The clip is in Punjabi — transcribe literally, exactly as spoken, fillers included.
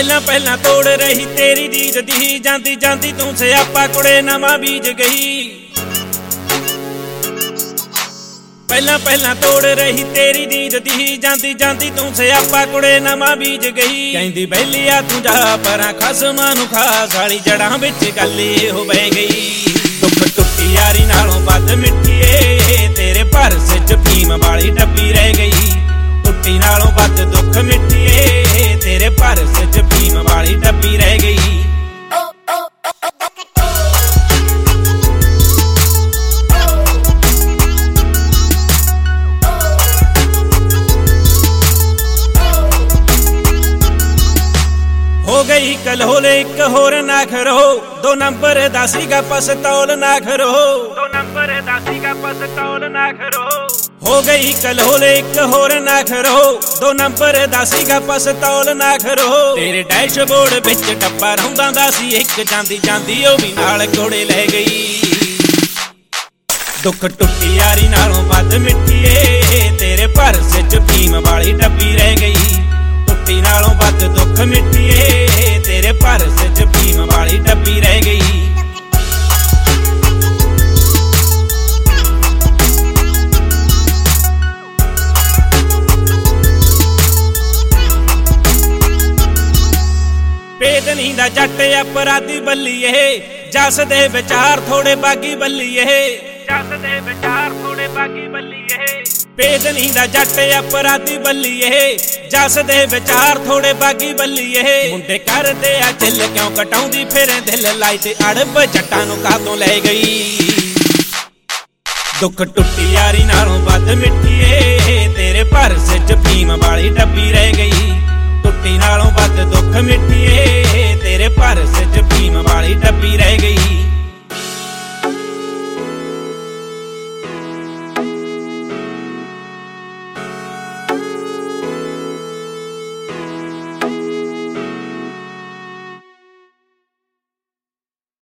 ਪਹਿਲਾਂ ਪਹਿਲਾਂ ਤੋੜ ਰਹੀ ਤੇਰੀ ਰੀਝ ਦੀ, ਜਾਂਦੀ ਜਾਂਦੀ ਤੂੰ ਸਿਆਪਾ ਕੁੜੇ ਨਵਾਂ ਬੀਜ ਗਈ। ਪਹਿਲਾਂ ਪਹਿਲਾਂ ਤੋੜ ਰਹੀ ਤੇਰੀ ਰੀਝ ਦੀ, ਜਾਂਦੀ ਜਾਂਦੀ ਤੂੰ ਸਿਆਪਾ ਕੁੜੇ ਨਵਾਂ ਬੀਜ ਗਈ। ਕਹਿੰਦੀ ਬੈਲੀਆ ਤੂੰ ਜਾ ਪਰਾਂ ਖਸਮਾਂ ਨੂੰ ਖਾ, ਸਾਲੀ ਜੜਾਂ ਵਿੱਚ ਗੱਲ ਇਹੋ ਬਹਿ ਗਈ। ਦੁੱਖ ਟੁੱਟੀ ਯਾਰੀ ਨਾਲੋਂ ਵੱਧ ਮਿੱਠੀ ਏ, ਤੇਰੇ ਪਰਸ ਚ ਫੀਮ ਵਾਲੀ ਡੱਬੀ ਰਹਿ ਗਈ। ਟੁੱਟੀ ਨਾਲੋਂ ਵੱਧ ਦੁੱਖ ਮਿੱਠੀ ਏ, ਤੇਰੇ ਪਰਸ ਚ ਫੀਮ ਵਾਲੀ ਡੱਬੀ ਰਹਿ ਗਈ। ਹੋ ਗਈ ਕਲੋਲੇ ਇੱਕ ਹੋਰ ਨਾ ਖਰੋ, ਦੋ ਨੰਬਰ ਦਾ ਸੀਗਾ ਪਸਤੌਲ ਨਾ ਖਰੋ, ਦੋ ਨੰਬਰ ਦਾ ਸੀਗਾ ਪਸਤੌਲ ਨਾ ਖਰੋ। ਹੋ ਗਈ ਕਲੋਲੇ ਇੱਕ ਹੋਰ ਨਾ ਖਰੋ, ਦੋ ਨੰਬਰ ਦਾ ਸੀਗਾ ਪਸਤੌਲ ਨਾ ਖਰੋ। ਤੇਰੇ ਡੈਸ਼ਬੋਰਡ ਵਿੱਚ ਟੱਪਾ ਰਹੁੰਦਾ ਦਾ ਸੀ ਇੱਕ, ਜਾਂਦੀ ਜਾਂਦੀ ਉਹ ਵੀ ਨਾਲ ਕੋੜੇ ਲੈ ਗਈ। ਦੁੱਖ ਟੁੱਟੀ ਯਾਰੀ ਨਾਲੋਂ ਵੱਧ ਮਿੱਠੀ ਏ, ਤੇਰੇ ਪਰਸ ਚ ਫੀਮ ਵਾਲੀ ਡੱਬੀ ਰਹਿ ਗਈ। ਟੁੱਟੀ ਨਾਲੋਂ ਵੱਧ ਦੁੱਖ ਮਿੱਠੀ ਏ, ਤੇਰੇ ਪਰਸ ਚ ਫੀਮ ਵਾਲੀ ਡੱਬੀ ਰਹਿ ਗਈ। ਪੇਦਨੀ ਦਾ ਜੱਟ ਅਪਰਾਧੀ ਬੱਲੀਏ, ਜੱਸ ਦੇ ਵਿਚਾਰ ਥੋੜੇ ਬਾਗੀ ਬੱਲੀਏ, ਜੱਸ ਦੇ ਵਿਚਾਰ ਥੋੜੇ ਬਾਗੀ ਬੱਲੀਏ। ਪੇਦਨੀ ਦਾ ਜੱਟ ਅਪਰਾਧੀ ਬੱਲੀਏ, ਜੱਸ ਦੇ ਵਿਚਾਰ ਥੋੜੇ ਬਾਗੀ ਬੱਲੀਏ। ਮੁੰਡੇ ਕਰਦੇ ਆ ਚੱਲ ਕਿਉਂ ਕਟਾਉਂਦੀ ਫਿਰੇ ਦਿਲ, ਲਾਈ ਤੇ ਅੜਬ ਜੱਟਾਂ ਨੂੰ ਕਾਹਤੋਂ ਲੈ ਗਈ। ਦੁੱਖ ਟੁੱਟੀ ਯਾਰੀ ਨਾਲੋਂ ਵੱਧ ਮਿੱਠੀ ਏ, ਤੇਰੇ ਪਰਸ ਚ ਫੀਮ ਵਾਲੀ ਡੱਬੀ ਰਹਿ ਗਈ।